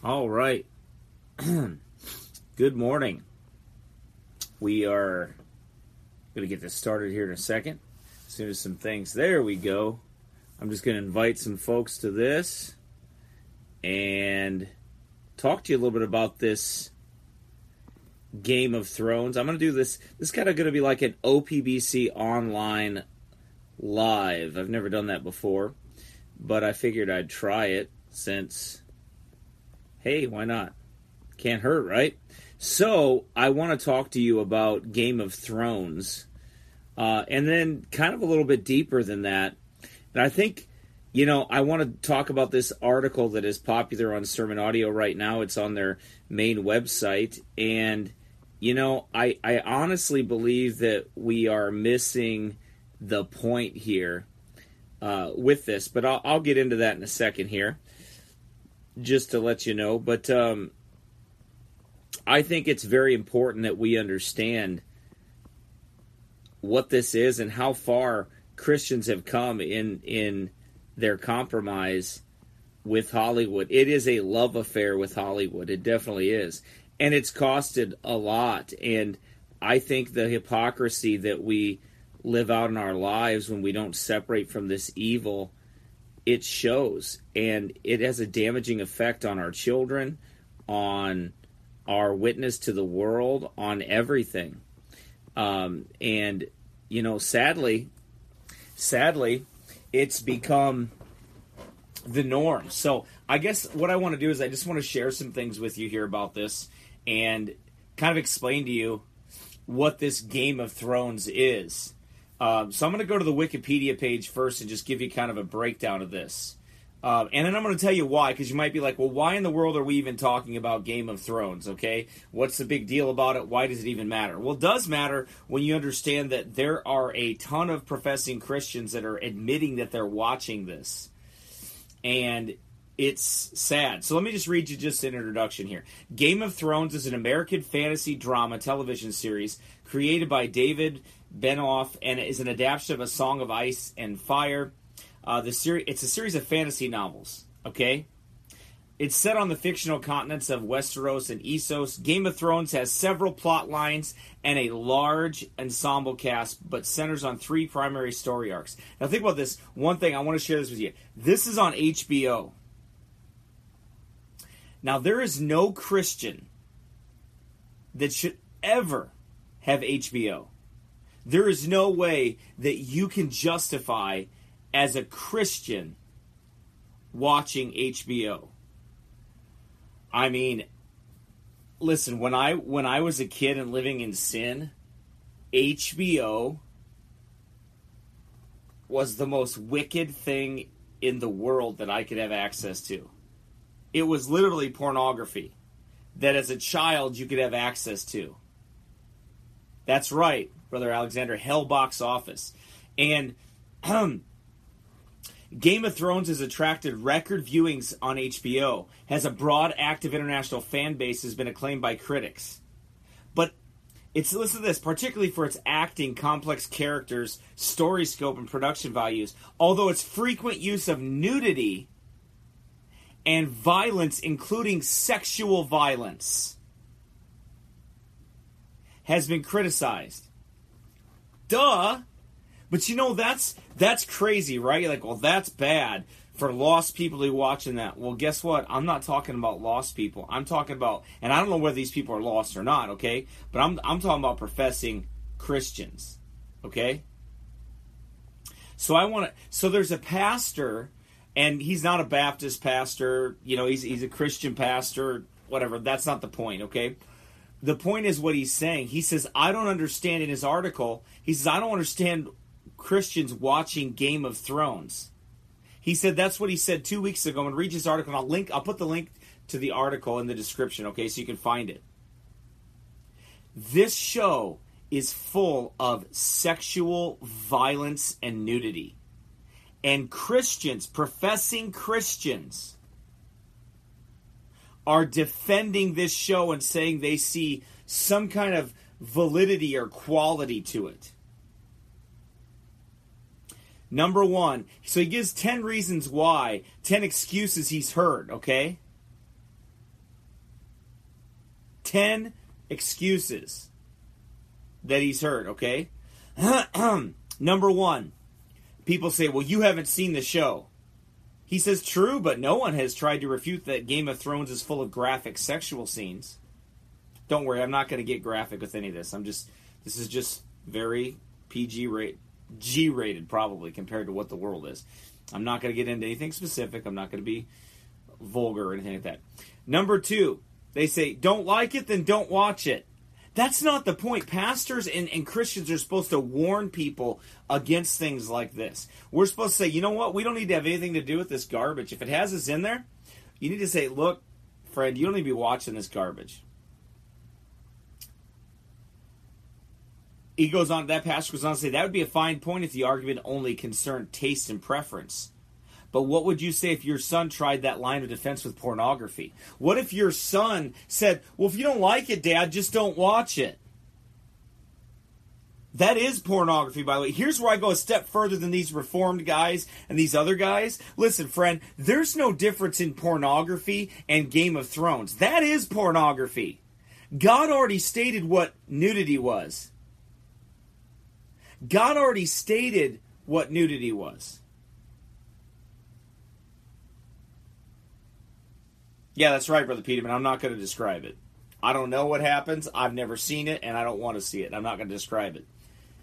All right. Good morning. We are going to get this started here in a second. As soon as some things, there we go. I'm just going to invite some folks to this and talk to you a little bit about this Game of Thrones. I'm going to do this. This is kind of going to be like an OPBC online live. I've never done that before, but I figured I'd try it since, hey, why not? Can't hurt, right? So I want to talk to you about Game of Thrones, and then kind of a little bit deeper than that. And I think, I want to talk about this article that is popular on Sermon Audio right now. It's on their main website. And, I honestly believe that we are missing the point here with this. But I'll get into that in a second here, just to let you know. But I think it's very important that we understand what this is and how far Christians have come in their compromise with Hollywood. It is a love affair with Hollywood. It definitely is. And it's costed a lot. And I think the hypocrisy that we live out in our lives when we don't separate from this evil, it shows. And it has a damaging effect on our children, on our witness to the world, on everything. And, sadly, it's become the norm. So I guess what I want to do is I just want to share some things with you here about this and kind of explain to you what this Game of Thrones is. So I'm going to go to the Wikipedia page first and just give you kind of a breakdown of this. And then I'm going to tell you why, because you might be like, well, why in the world are we even talking about Game of Thrones, okay? What's the big deal about it? Why does it even matter? Well, it does matter when you understand that there are a ton of professing Christians that are admitting that they're watching this. And it's sad. So let me just read you just an introduction here. Game of Thrones is an American fantasy drama television series created by David Benioff and is an adaptation of A Song of Ice and Fire. It's a series of fantasy novels, okay? It's set on the fictional continents of Westeros and Essos. Game of Thrones has several plot lines and a large ensemble cast, but centers on three primary story arcs. Now think about this. One thing, I want to share this with you. This is on HBO. Now there is no Christian that should ever have HBO. There is no way that you can justify as a Christian watching HBO. I mean, listen, when I was a kid and living in sin, HBO was the most wicked thing in the world that I could have access to. It was literally pornography that as a child you could have access to. That's right, Brother Alexander, hell box office. And Game of Thrones has attracted record viewings on HBO, has a broad, active international fan base, has been acclaimed by critics. But listen to this, particularly for its acting, complex characters, story scope, and production values, although its frequent use of nudity and violence, including sexual violence, has been criticized. Duh! But that's crazy, right? You're like, well, that's bad for lost people to be watching that. Well, guess what? I'm not talking about lost people. I'm talking about, and I don't know whether these people are lost or not, okay? But I'm talking about professing Christians, okay? So there's a pastor, and he's not a Baptist pastor, he's a Christian pastor, whatever. That's not the point, okay? The point is what he's saying. He says, I don't understand in his article, he says, I don't understand Christians watching Game of Thrones. He said that's what he said 2 weeks ago. I'm going to read his article, and I'll put the link to the article in the description, okay, so you can find it. This show is full of sexual violence and nudity. And Christians, professing Christians, are defending this show and saying they see some kind of validity or quality to it. Number one, so he gives 10 reasons why, 10 excuses he's heard, okay? 10 excuses that he's heard, okay? Number 1, people say, well, you haven't seen the show. He says, true, but no one has tried to refute that Game of Thrones is full of graphic sexual scenes. Don't worry, I'm not going to get graphic with any of this. This is just very G-rated probably compared to what the world is. I'm not going to get into anything specific. I'm not going to be vulgar or anything like that. Number 2, they say, don't like it, then don't watch it. That's not the point. Pastors and Christians are supposed to warn people against things like this. We're supposed to say, you know what? We don't need to have anything to do with this garbage. If it has us in there, you need to say, look, friend, you don't need to be watching this garbage. That pastor goes on to say, that would be a fine point if the argument only concerned taste and preference. But what would you say if your son tried that line of defense with pornography? What if your son said, well, if you don't like it, Dad, just don't watch it? That is pornography, by the way. Here's where I go a step further than these Reformed guys and these other guys. Listen, friend, there's no difference in pornography and Game of Thrones. That is pornography. God already stated what nudity was. God already stated what nudity was. Yeah, that's right, Brother Peterman. I'm not going to describe it. I don't know what happens. I've never seen it, and I don't want to see it. I'm not going to describe it.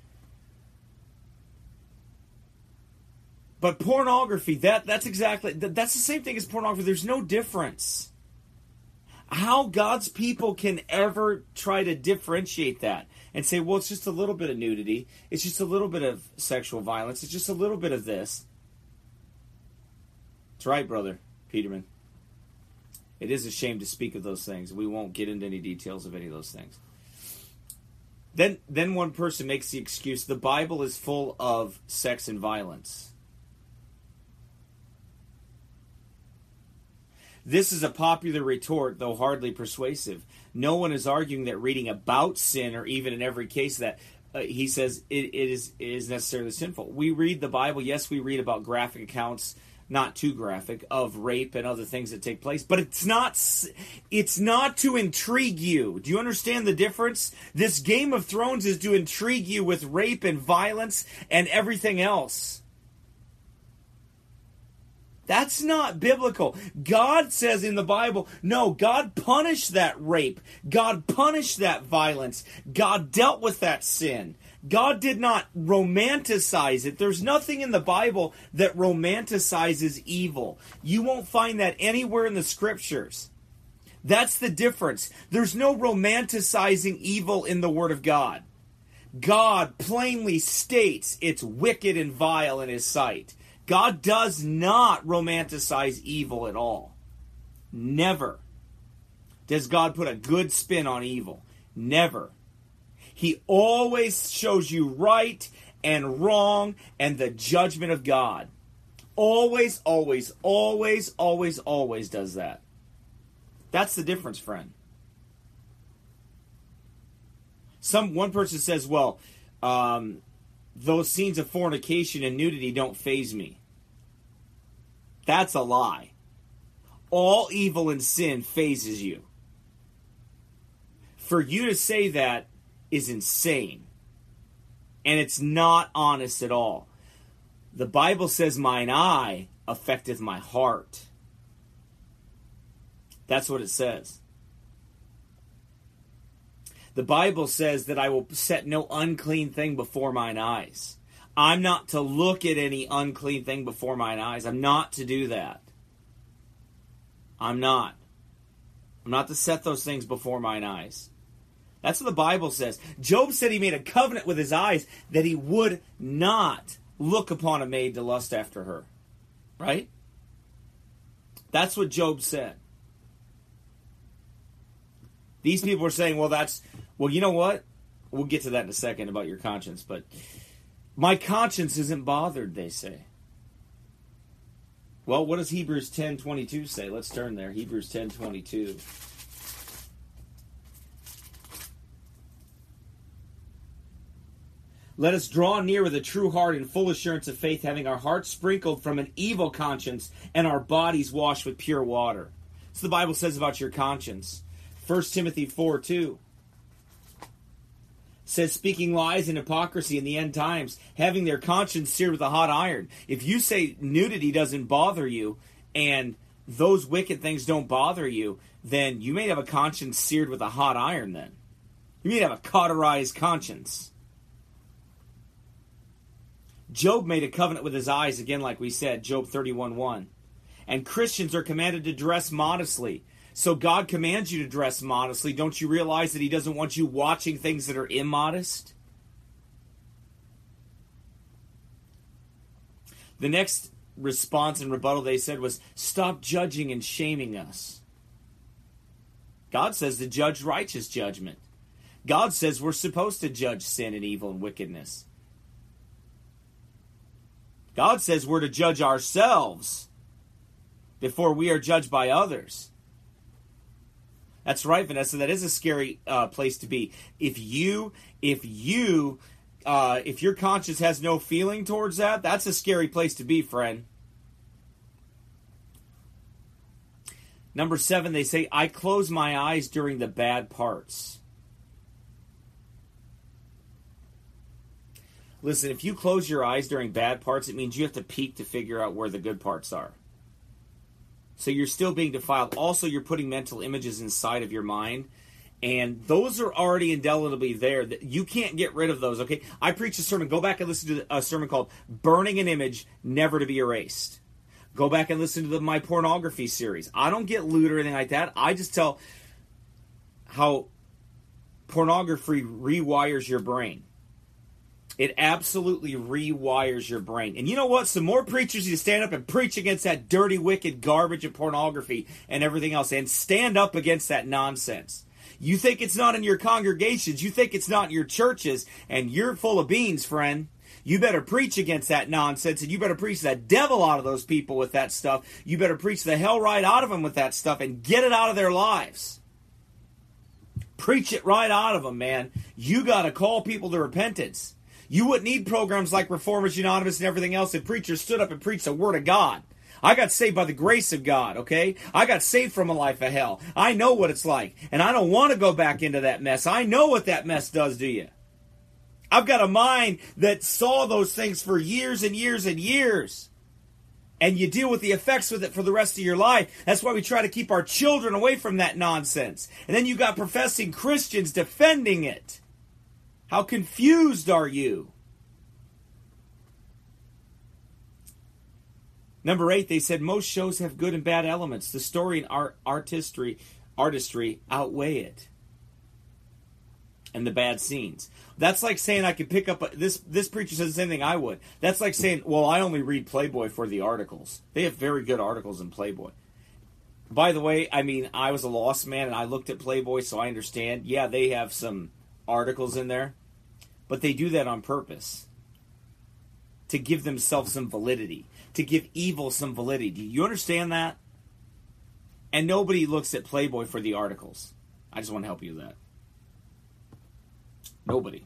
But pornography, that's the same thing as pornography. There's no difference. How God's people can ever try to differentiate that and say, well, it's just a little bit of nudity. It's just a little bit of sexual violence. It's just a little bit of this. That's right, Brother Peterman. It is a shame to speak of those things. We won't get into any details of any of those things. Then one person makes the excuse, the Bible is full of sex and violence. This is a popular retort, though hardly persuasive. No one is arguing that reading about sin, or even in every case that he says it is necessarily sinful. We read the Bible. Yes, we read about graphic accounts, not too graphic, of rape and other things that take place. But it's not to intrigue you. Do you understand the difference? This Game of Thrones is to intrigue you with rape and violence and everything else. That's not biblical. God says in the Bible, no, God punished that rape. God punished that violence. God dealt with that sin. God did not romanticize it. There's nothing in the Bible that romanticizes evil. You won't find that anywhere in the Scriptures. That's the difference. There's no romanticizing evil in the Word of God. God plainly states it's wicked and vile in His sight. God does not romanticize evil at all. Never. Does God put a good spin on evil? Never. He always shows you right and wrong and the judgment of God. Always, always, always, always, always does that. That's the difference, friend. One person says, well, those scenes of fornication and nudity don't faze me. That's a lie. All evil and sin fazes you. For you to say that is insane. And it's not honest at all. The Bible says, mine eye affecteth my heart. That's what it says. The Bible says that I will set no unclean thing before mine eyes. I'm not to look at any unclean thing before mine eyes. I'm not to do that. I'm not. I'm not to set those things before mine eyes. That's what the Bible says. Job said he made a covenant with his eyes that he would not look upon a maid to lust after her. Right? That's what Job said. These people are saying, well, you know what? We'll get to that in a second about your conscience, but my conscience isn't bothered, they say. Well, what does Hebrews 10:22 say? Let's turn there. Hebrews 10:22. Let us draw near with a true heart and full assurance of faith, having our hearts sprinkled from an evil conscience and our bodies washed with pure water. So the Bible says about your conscience. 1 Timothy 4:2 says, speaking lies and hypocrisy in the end times, having their conscience seared with a hot iron. If you say nudity doesn't bother you and those wicked things don't bother you, then you may have a conscience seared with a hot iron then. You may have a cauterized conscience. Job made a covenant with his eyes, again like we said, Job 31:1. And Christians are commanded to dress modestly. So God commands you to dress modestly. Don't you realize that he doesn't want you watching things that are immodest? The next response and rebuttal they said was, stop judging and shaming us. God says to judge righteous judgment. God says we're supposed to judge sin and evil and wickedness. God says we're to judge ourselves before we are judged by others. That's right, Vanessa. That is a scary place to be. If your conscience has no feeling towards that, that's a scary place to be, friend. Number 7, they say, I close my eyes during the bad parts. Listen, if you close your eyes during bad parts, it means you have to peek to figure out where the good parts are. So you're still being defiled. Also, you're putting mental images inside of your mind. And those are already indelibly there. You can't get rid of those, okay? I preach a sermon. Go back and listen to a sermon called Burning an Image, Never to be Erased. Go back and listen to my pornography series. I don't get lewd or anything like that. I just tell how pornography rewires your brain. It absolutely rewires your brain. And you know what? Some more preachers need to stand up and preach against that dirty, wicked garbage of pornography and everything else. And stand up against that nonsense. You think it's not in your congregations. You think it's not in your churches. And you're full of beans, friend. You better preach against that nonsense. And you better preach the devil out of those people with that stuff. You better preach the hell right out of them with that stuff and get it out of their lives. Preach it right out of them, man. You got to call people to repentance. You wouldn't need programs like Reformers Unanimous and everything else if preachers stood up and preached the Word of God. I got saved by the grace of God, okay? I got saved from a life of hell. I know what it's like, and I don't want to go back into that mess. I know what that mess does to you. I've got a mind that saw those things for years and years and years. And you deal with the effects with it for the rest of your life. That's why we try to keep our children away from that nonsense. And then you got professing Christians defending it. How confused are you? Number 8, they said most shows have good and bad elements. The story and artistry outweigh it. And the bad scenes. That's like saying I could pick up this preacher says the same thing I would. That's like saying, well, I only read Playboy for the articles. They have very good articles in Playboy. By the way, I mean, I was a lost man and I looked at Playboy, so I understand. Yeah, they have some articles in there. But they do that on purpose. To give themselves some validity. To give evil some validity. Do you understand that? And nobody looks at Playboy for the articles. I just want to help you with that. Nobody.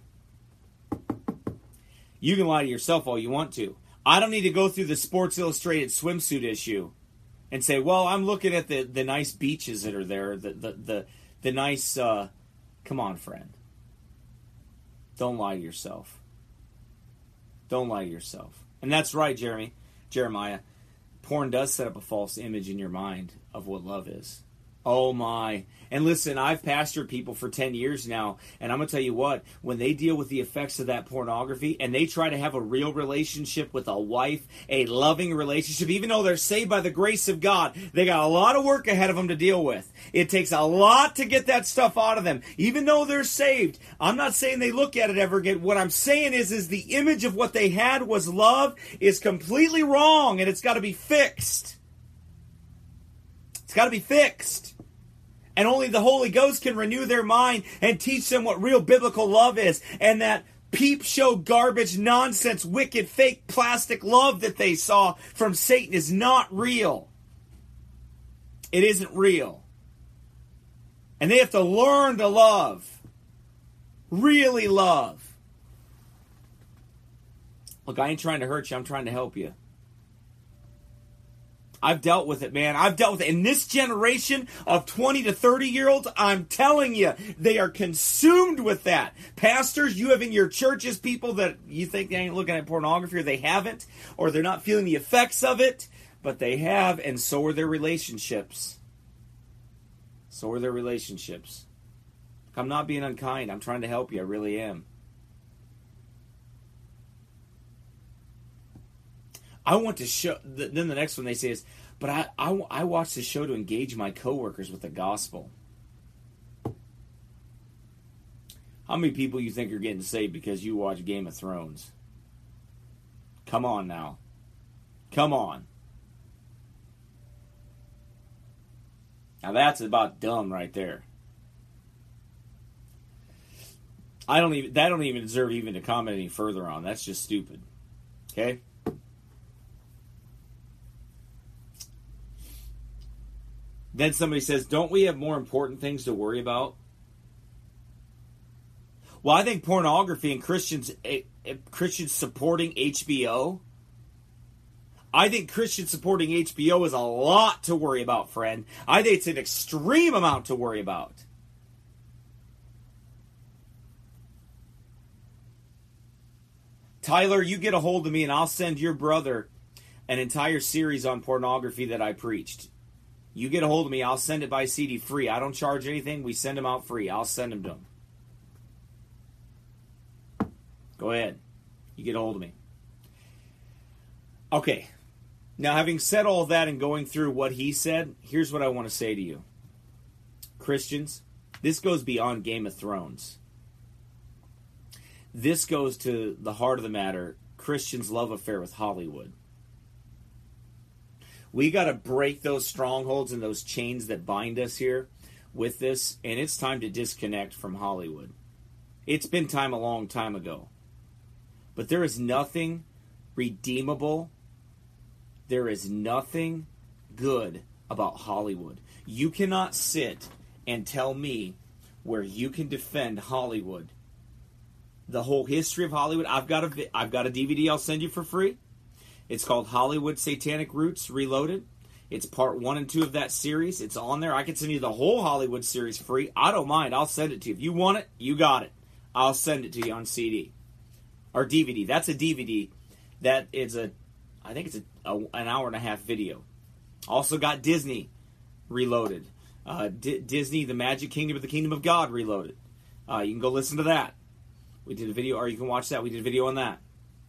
You can lie to yourself all you want to. I don't need to go through the Sports Illustrated swimsuit issue and say, well, I'm looking at the nice beaches that are there. The nice... come on, friend. Don't lie to yourself. Don't lie to yourself. And that's right, Jeremiah. Porn does set up a false image in your mind of what love is. Oh my. And listen, I've pastored people for 10 years now, and I'm going to tell you what, when they deal with the effects of that pornography, and they try to have a real relationship with a wife, a loving relationship, even though they're saved by the grace of God, they got a lot of work ahead of them to deal with. It takes a lot to get that stuff out of them, even though they're saved. I'm not saying they look at it ever again. What I'm saying is the image of what they had was love is completely wrong, and it's got to be fixed. It's got to be fixed. And only the Holy Ghost can renew their mind and teach them what real biblical love is. And that peep show garbage, nonsense, wicked, fake, plastic love that they saw from Satan is not real. It isn't real. And they have to learn to love. Really love. Look, I ain't trying to hurt you. I'm trying to help you. I've dealt with it, man. I've dealt with it. In this generation of 20 to 30-year-olds, I'm telling you, they are consumed with that. Pastors, you have in your churches people that you think they ain't looking at pornography, or they haven't, or they're not feeling the effects of it, but they have, and so are their relationships. So are their relationships. I'm not being unkind. I'm trying to help you. I really am. I want to show. Then the next one they say is, but I watch the show to engage my coworkers with the gospel. How many people you think are getting saved because you watch Game of Thrones? Come on now. Come on. Now that's about dumb right there. That don't even deserve even to comment any further on. That's just stupid. Okay? Then somebody says, don't we have more important things to worry about? Well, I think pornography and Christians supporting HBO, I think Christians supporting HBO is a lot to worry about, friend. I think it's an extreme amount to worry about. Tyler, you get a hold of me and I'll send your brother an entire series on pornography that I preached. You get a hold of me, I'll send it by CD free. I don't charge anything. We send them out free. I'll send them to him. Go ahead. You get a hold of me. Okay. Now, having said all that and going through what he said, here's what I want to say to you. Christians, this goes beyond Game of Thrones. This goes to the heart of the matter, Christians' love affair with Hollywood. We got to break those strongholds and those chains that bind us here with this, and it's time to disconnect from Hollywood. It's been time a long time ago. But there is nothing redeemable. There is nothing good about Hollywood. You cannot sit and tell me where you can defend Hollywood. The whole history of Hollywood. I've got a DVD I'll send you for free. It's called Hollywood Satanic Roots Reloaded. It's part 1 and 2 of that series. It's on there. I can send you the whole Hollywood series free. I don't mind. I'll send it to you. If you want it, you got it. I'll send it to you on CD. Or DVD. That's a DVD. That is I think it's an hour and a half video. Also got Disney Reloaded. Disney, The Magic Kingdom of the Kingdom of God Reloaded. You can go listen to that. We did a video, or you can watch that. We did a video on that.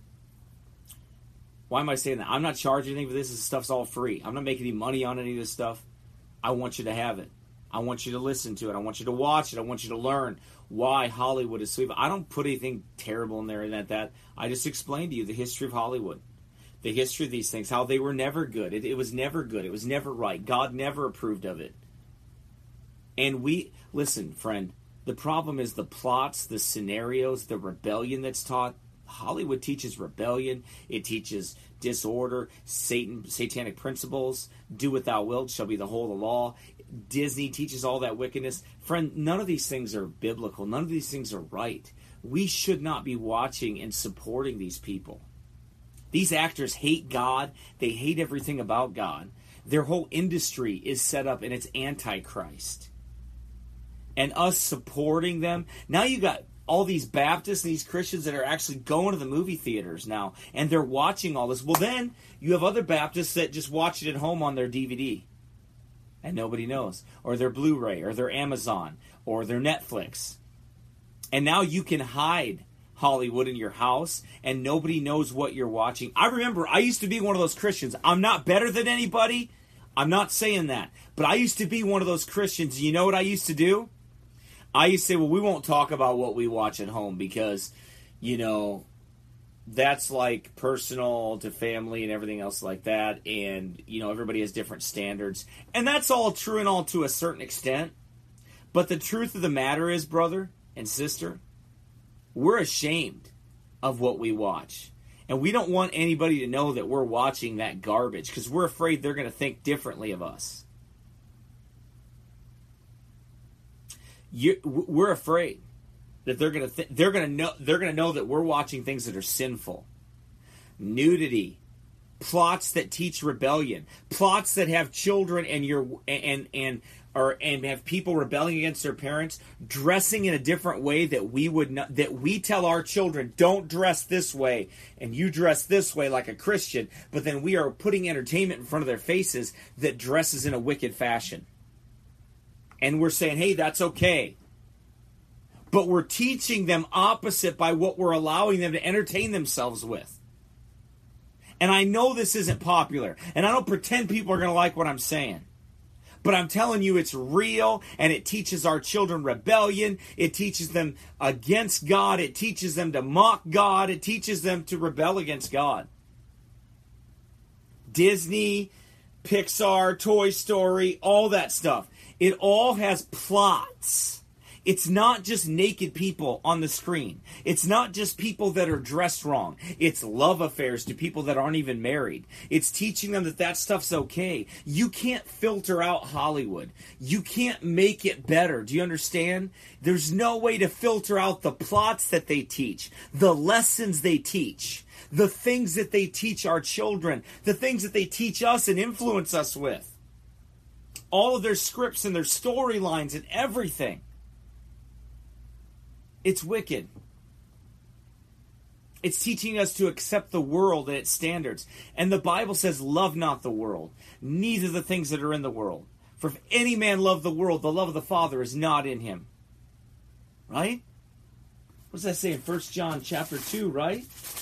Why am I saying that? I'm not charging anything for this. This stuff's all free. I'm not making any money on any of this stuff. I want you to have it. I want you to listen to it. I want you to watch it. I want you to learn why Hollywood is so evil. I don't put anything terrible in there and that. I just explained to you the history of Hollywood. The history of these things. How they were never good. It was never good. It was never right. God never approved of it. And listen, friend, the problem is the plots, the scenarios, the rebellion that's taught. Hollywood teaches rebellion. It teaches disorder, satanic principles. Do what thou wilt shall be the whole of the law. Disney teaches all that wickedness. Friend, none of these things are biblical. None of these things are right. We should not be watching and supporting these people. These actors hate God. They hate everything about God. Their whole industry is set up and it's antichrist. And us supporting them. Now you got all these Baptists and these Christians that are actually going to the movie theaters now, and they're watching all this. Well, then you have other Baptists that just watch it at home on their DVD, and nobody knows, or their Blu-ray, or their Amazon, or their Netflix. And now you can hide Hollywood in your house, and nobody knows what you're watching. I remember I used to be one of those Christians. I'm not better than anybody. I'm not saying that. But I used to be one of those Christians. You know what I used to do? I used to say, well, we won't talk about what we watch at home because, that's like personal to family and everything else like that. And, everybody has different standards. And that's all true and all to a certain extent. But the truth of the matter is, brother and sister, we're ashamed of what we watch. And we don't want anybody to know that we're watching that garbage because we're afraid they're going to think differently of us. We're afraid that they're gonna know that we're watching things that are sinful, nudity, plots that teach rebellion, plots that have children and have people rebelling against their parents, dressing in a different way that we tell our children, don't dress this way, and you dress this way like a Christian, but then we are putting entertainment in front of their faces that dresses in a wicked fashion. And we're saying, hey, that's okay. But we're teaching them opposite by what we're allowing them to entertain themselves with. And I know this isn't popular, and I don't pretend people are going to like what I'm saying. But I'm telling you, it's real, and it teaches our children rebellion. It teaches them against God. It teaches them to mock God. It teaches them to rebel against God. Disney, Pixar, Toy Story, all that stuff. It all has plots. It's not just naked people on the screen. It's not just people that are dressed wrong. It's love affairs to people that aren't even married. It's teaching them that stuff's okay. You can't filter out Hollywood. You can't make it better. Do you understand? There's no way to filter out the plots that they teach, the lessons they teach, the things that they teach our children, the things that they teach us and influence us with. All of their scripts and their storylines and everything. It's wicked. It's teaching us to accept the world and its standards. And the Bible says, love not the world, neither the things that are in the world. For if any man love the world, the love of the Father is not in him. Right? What does that say in 1 John chapter 2, right?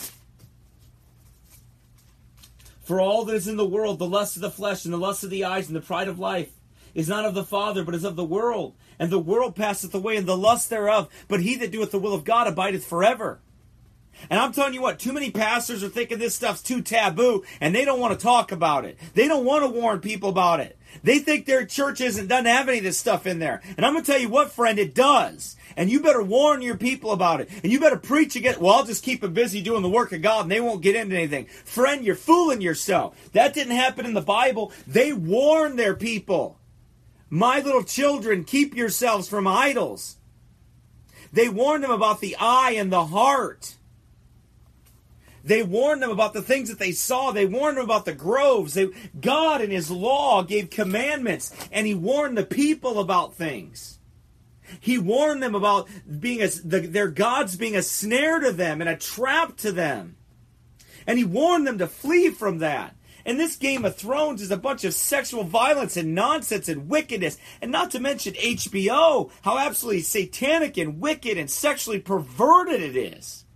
For all that is in the world, the lust of the flesh and the lust of the eyes and the pride of life, is not of the Father, but is of the world. And the world passeth away, and the lust thereof. But he that doeth the will of God abideth forever. And I'm telling you what, too many pastors are thinking this stuff's too taboo, and they don't want to talk about it. They don't want to warn people about it. They think their church doesn't have any of this stuff in there. And I'm going to tell you what, friend, it does. And you better warn your people about it. And you better preach against, well, I'll just keep them busy doing the work of God, and they won't get into anything. Friend, you're fooling yourself. That didn't happen in the Bible. They warned their people. My little children, keep yourselves from idols. They warned them about the eye and the heart. They warned them about the things that they saw. They warned them about the groves. God in His law gave commandments, and He warned the people about things. He warned them about their gods being a snare to them and a trap to them. And He warned them to flee from that. And this Game of Thrones is a bunch of sexual violence and nonsense and wickedness. And not to mention HBO, how absolutely satanic and wicked and sexually perverted it is.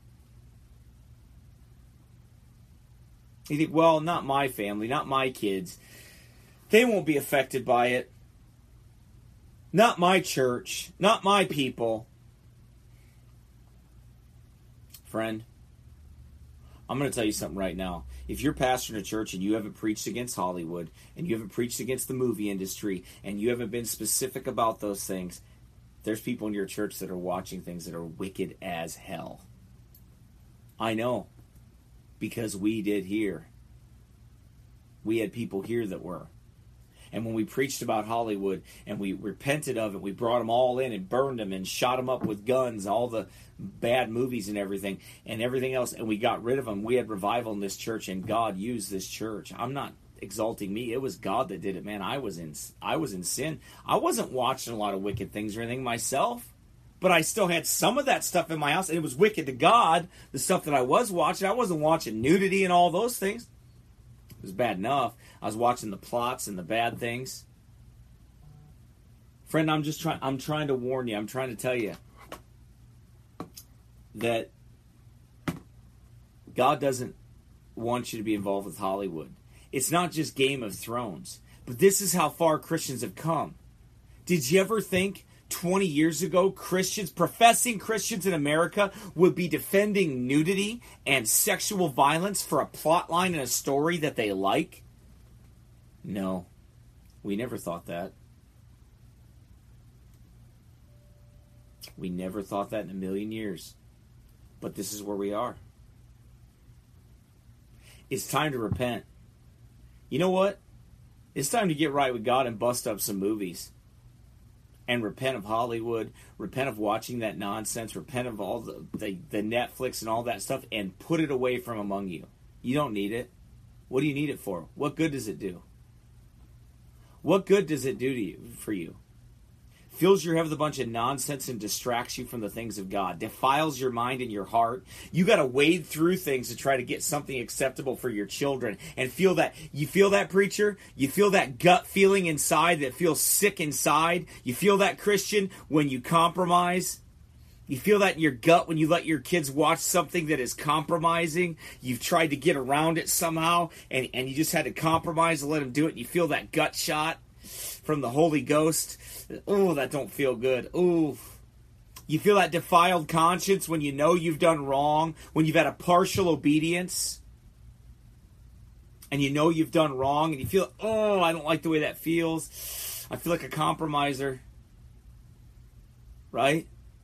You think, well, not my family, not my kids. They won't be affected by it. Not my church, not my people. Friend, I'm going to tell you something right now. If you're pastoring a church and you haven't preached against Hollywood, and you haven't preached against the movie industry, and you haven't been specific about those things, there's people in your church that are watching things that are wicked as hell. I know. Because we did here. We had people here that were. And when we preached about Hollywood and we repented of it, we brought them all in and burned them and shot them up with guns, all the bad movies and everything else, and we got rid of them. We had revival in this church, and God used this church. I'm not exalting me. It was God that did it, man. I was in sin. I wasn't watching a lot of wicked things or anything myself, but I still had some of that stuff in my house, and it was wicked to God, the stuff that I was watching. I wasn't watching nudity and all those things. It was bad enough. I was watching the plots and the bad things. Friend, I'm trying to warn you. I'm trying to tell you that God doesn't want you to be involved with Hollywood. It's not just Game of Thrones, but this is how far Christians have come. Did you ever think 20 years ago, professing Christians in America would be defending nudity and sexual violence for a plot line in a story that they like? No, we never thought that. We never thought that in a million years. But this is where we are. It's time to repent. You know what? It's time to get right with God and bust up some movies. And repent of Hollywood, repent of watching that nonsense, repent of all the Netflix and all that stuff, and put it away from among you. You don't need it. What do you need it for? What good does it do? What good does it do to you, for you? Fills your head with a bunch of nonsense and distracts you from the things of God. Defiles your mind and your heart. You got to wade through things to try to get something acceptable for your children. And feel that. You feel that, preacher? You feel that gut feeling inside that feels sick inside? You feel that, Christian, when you compromise? You feel that in your gut when you let your kids watch something that is compromising? You've tried to get around it somehow, and you just had to compromise and let them do it. And you feel that gut shot from the Holy Ghost. Oh, that don't feel good. Ooh. You feel that defiled conscience when you know you've done wrong, when you've had a partial obedience, and you know you've done wrong, and you feel, oh, I don't like the way that feels. I feel like a compromiser. Right?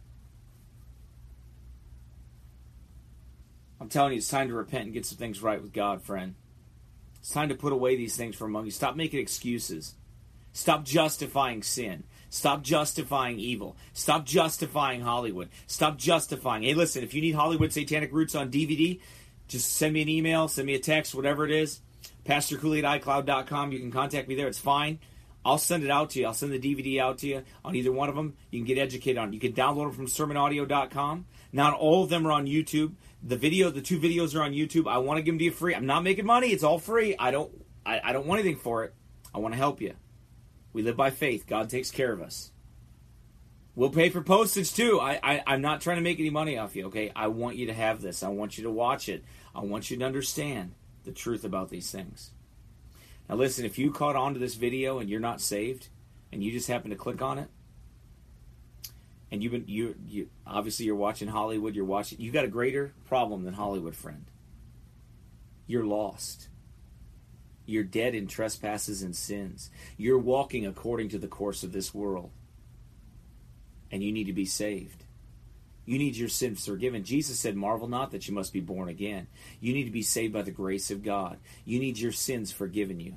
I'm telling you, it's time to repent and get some things right with God, friend. It's time to put away these things from among you. Stop making excuses. Stop justifying sin. Stop justifying evil. Stop justifying Hollywood. Stop justifying. Hey, listen, if you need Hollywood Satanic Roots on DVD, just send me an email, send me a text, whatever it is. PastorCooley@iCloud.com. You can contact me there. It's fine. I'll send it out to you. I'll send the DVD out to you on either one of them. You can get educated on it. You can download them from sermonaudio.com. Not all of them are on YouTube. The two videos are on YouTube. I want to give them to you free. I'm not making money. It's all free. I don't want anything for it. I want to help you. We live by faith. God takes care of us. We'll pay for postage too. I'm not trying to make any money off you, okay? I want you to have this. I want you to watch it. I want you to understand the truth about these things. Now listen, if you caught on to this video and you're not saved, and you just happen to click on it, and you obviously you're watching Hollywood, you got a greater problem than Hollywood, friend. You're lost. You're dead in trespasses and sins. You're walking according to the course of this world. And you need to be saved. You need your sins forgiven. Jesus said, marvel not that you must be born again. You need to be saved by the grace of God. You need your sins forgiven you.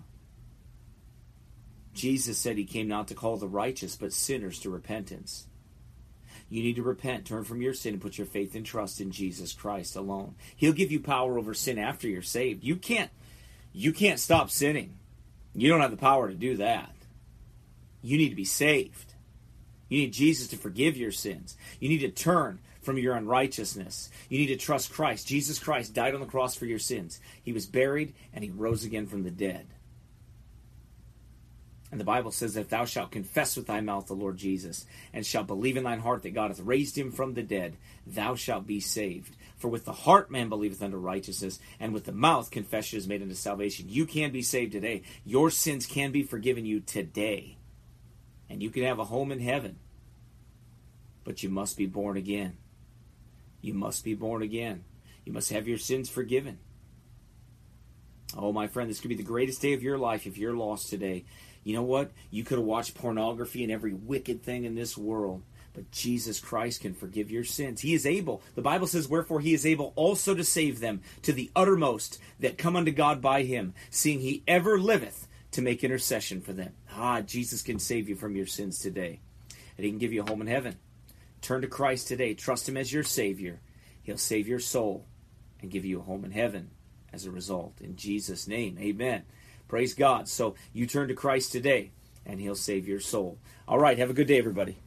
Jesus said he came not to call the righteous, but sinners to repentance. You need to repent, turn from your sin, and put your faith and trust in Jesus Christ alone. He'll give you power over sin after you're saved. You can't stop sinning. You don't have the power to do that. You need to be saved. You need Jesus to forgive your sins. You need to turn from your unrighteousness. You need to trust Christ. Jesus Christ died on the cross for your sins. He was buried, and he rose again from the dead. And the Bible says that if thou shalt confess with thy mouth the Lord Jesus, and shalt believe in thine heart that God hath raised him from the dead, thou shalt be saved. For with the heart man believeth unto righteousness, and with the mouth confession is made unto salvation. You can be saved today. Your sins can be forgiven you today. And you can have a home in heaven. But you must be born again. You must be born again. You must have your sins forgiven. Oh, my friend, this could be the greatest day of your life if you're lost today. You know what? You could have watched pornography and every wicked thing in this world. But Jesus Christ can forgive your sins. He is able. The Bible says, wherefore he is able also to save them to the uttermost that come unto God by him, seeing he ever liveth to make intercession for them. Jesus can save you from your sins today. And he can give you a home in heaven. Turn to Christ today. Trust him as your Savior. He'll save your soul and give you a home in heaven as a result. In Jesus' name, amen. Praise God. So you turn to Christ today, and he'll save your soul. All right, have a good day, everybody.